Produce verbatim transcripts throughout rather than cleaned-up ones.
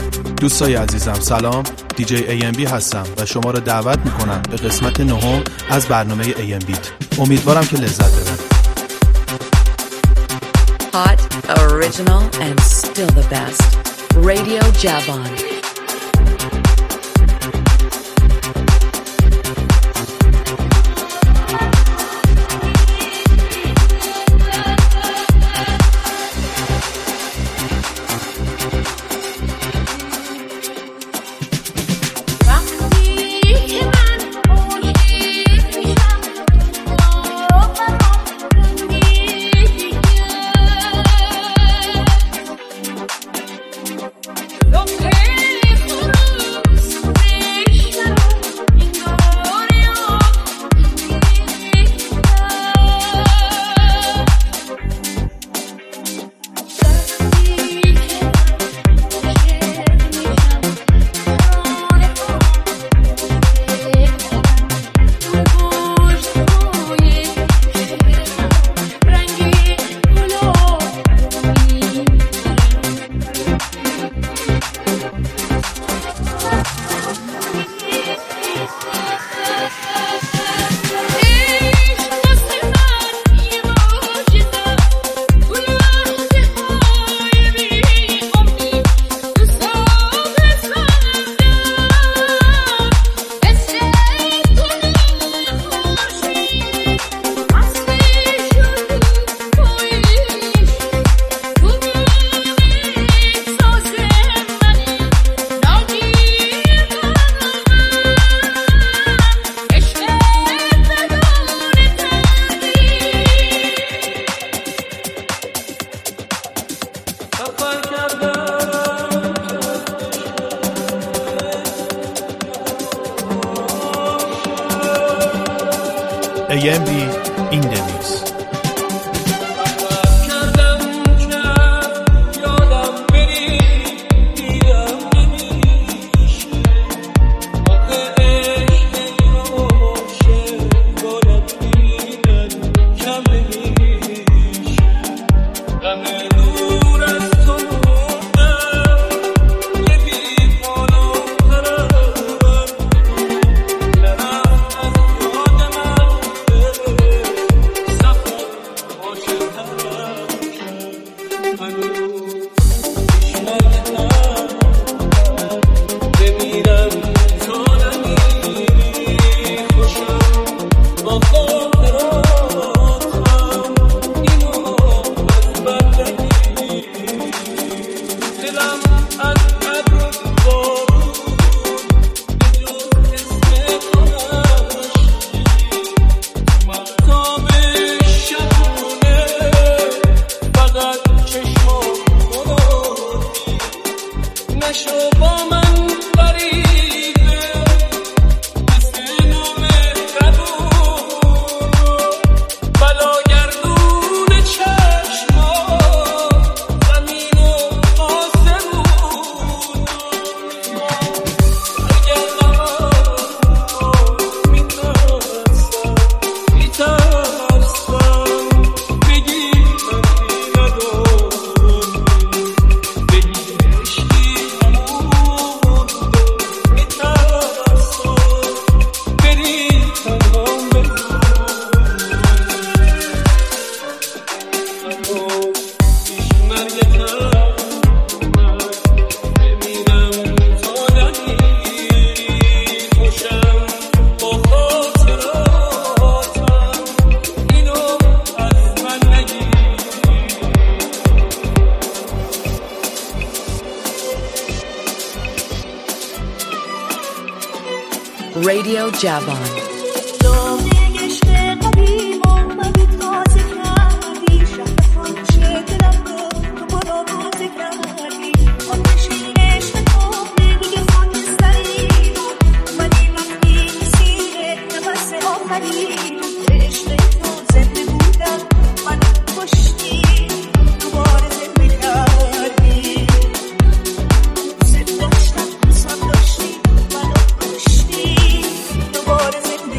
دوستای عزیزم سلام، دیجی ای ام بی هستم و شما را دعوت میکنم به قسمت نهم از برنامه ای ام بیت. امیدوارم که لذت ببرید. Hot, original and still the best. Radio Javon. ای ام بی این دنیز Radio Javon. What is it?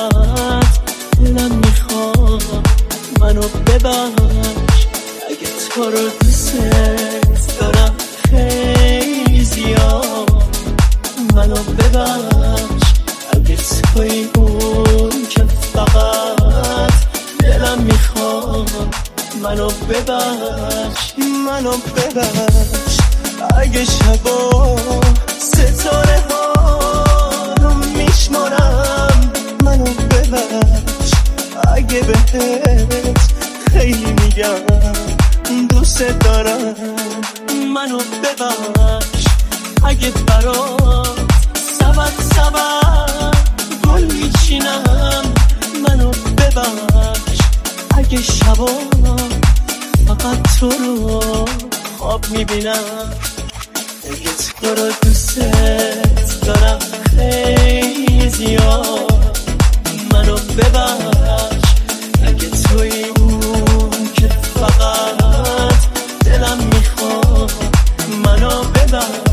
فقط دلم میخواد منو ببخش اگه تو رو دوست دارم خیلی زیاد منو ببخش اگه توی اون که فقط دلم میخواد منو ببخش منو ببخش اگه شبا ستاره ها رو میشمارم منو ببخش اگه بهت خیلی میگم دوست دارم منو ببخش اگه برات سبت سبت گل میچینم منو ببخش اگه شبا فقط تو رو خواب میبینم اگه تو رو دوست دارم خیلی زیاد منو ببخش اگه توی اون که فقط دلم میخواد منو ببخش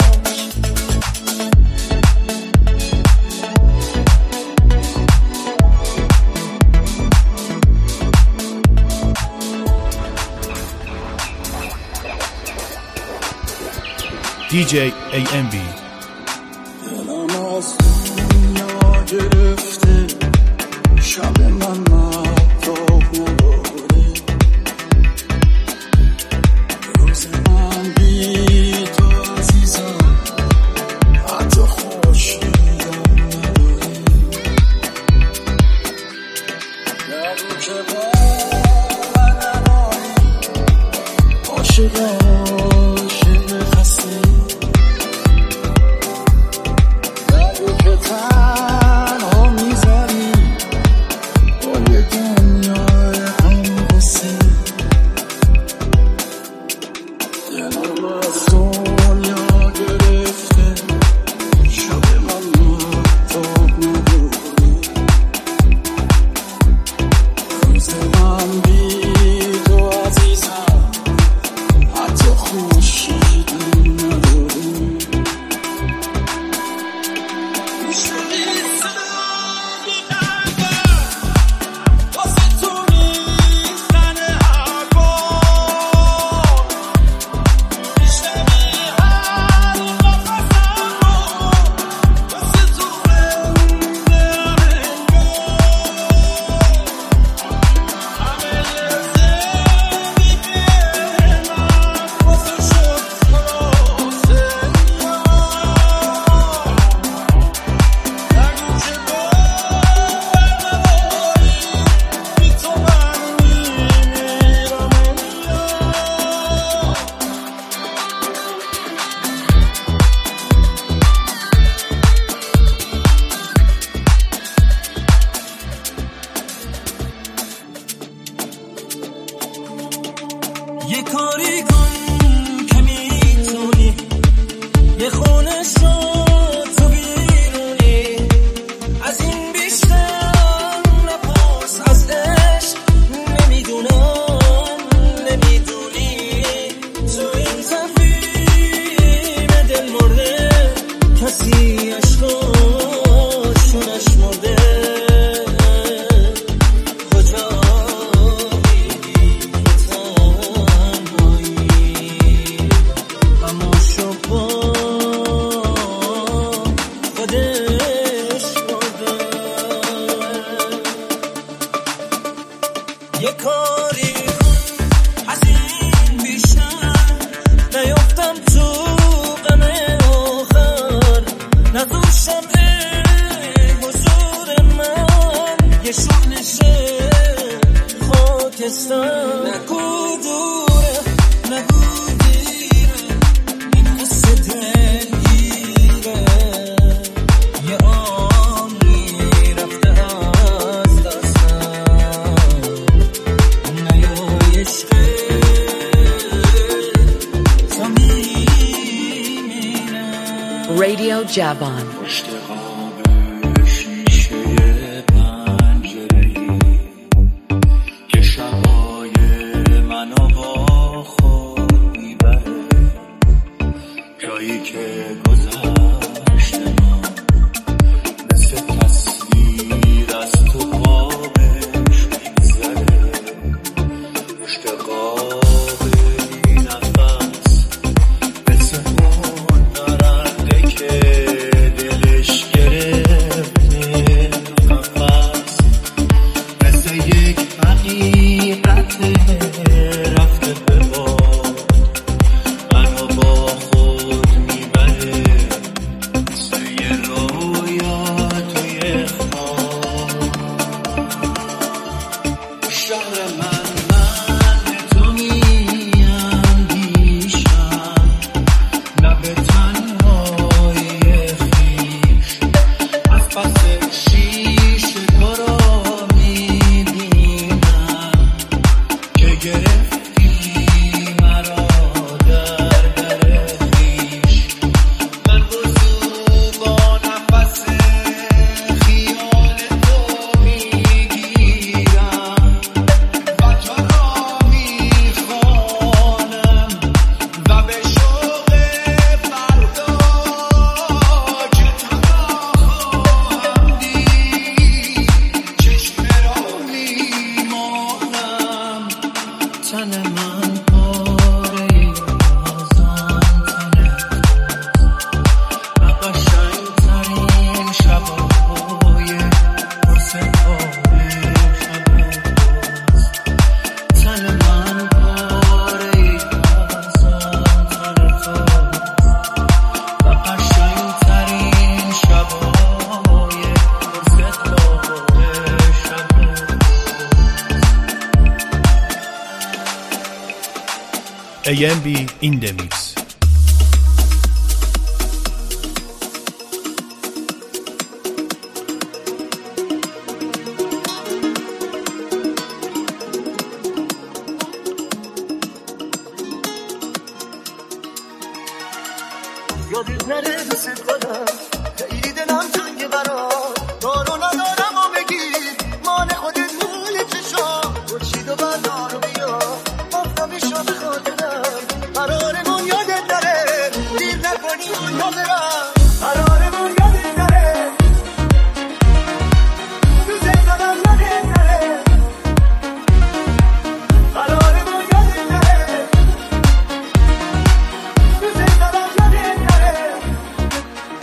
دی جی ای ام بی دلم از دنیا گرفته شب من مطاب نداره روز من بی تو عزیزم حتی خورشیدم نداره نگو که باور نداری عاشقم یه کاری کن که میتونی یه خونه شد تو بیرونی از این بیشتر نپرس از عشق نمیدونم نمیدونی تو این تفریم دل مرده کسی عشقاشو نشمرده یه کاری از این بیشتر نیفتم تو غم آخر ندوشم حضور من یه شغلشه خاکستر نگو دوره نگو دیره این قصه دلگیره یه آنی رفته از دستم Radio Javan. پشت قاب شیشه پنجره‌ای که شبای منو با خود میبره جایی که گذشت ما مثل تصویر ای ام بی in the mix. یادت نره دوست کنم خیلی دلم تنگه برات دارو ندارم و بگیر مال خودت مال چشام برشید و بردار و بیا آفتابی شو به خاطرم قرارمون یادت نره دیر نکنی اون حاضرم قرارمون یادت نره دوست دارم یادت نره قرارمون یادت نره دوست دارم یادت نره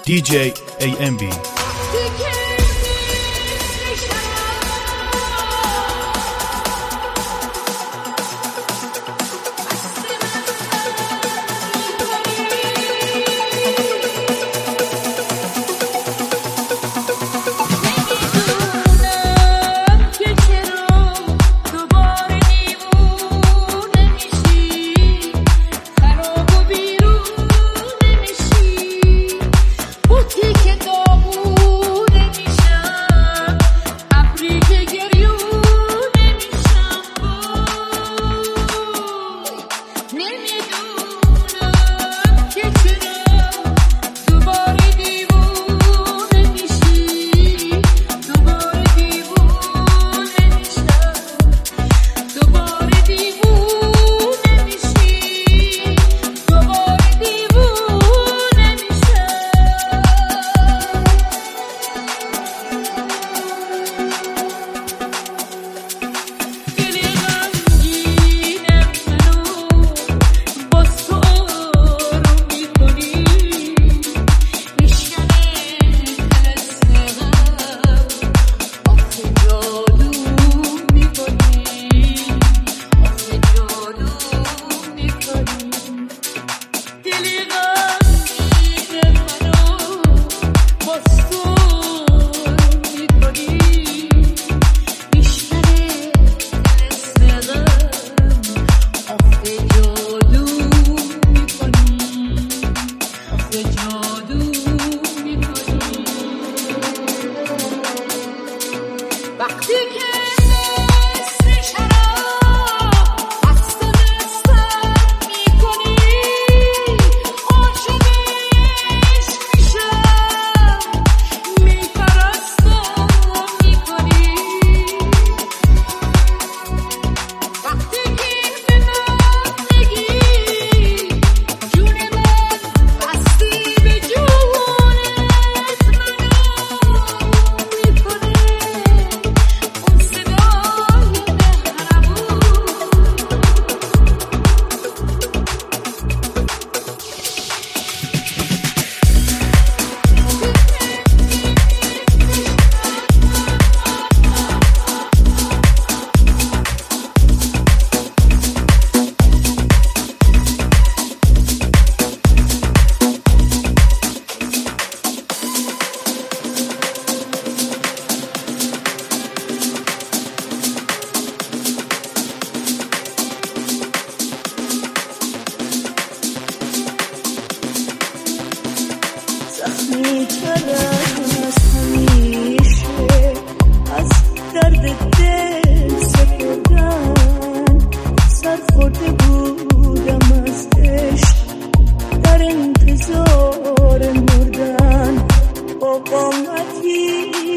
دی جی ای ام بی. در انتظار مردن با قامتی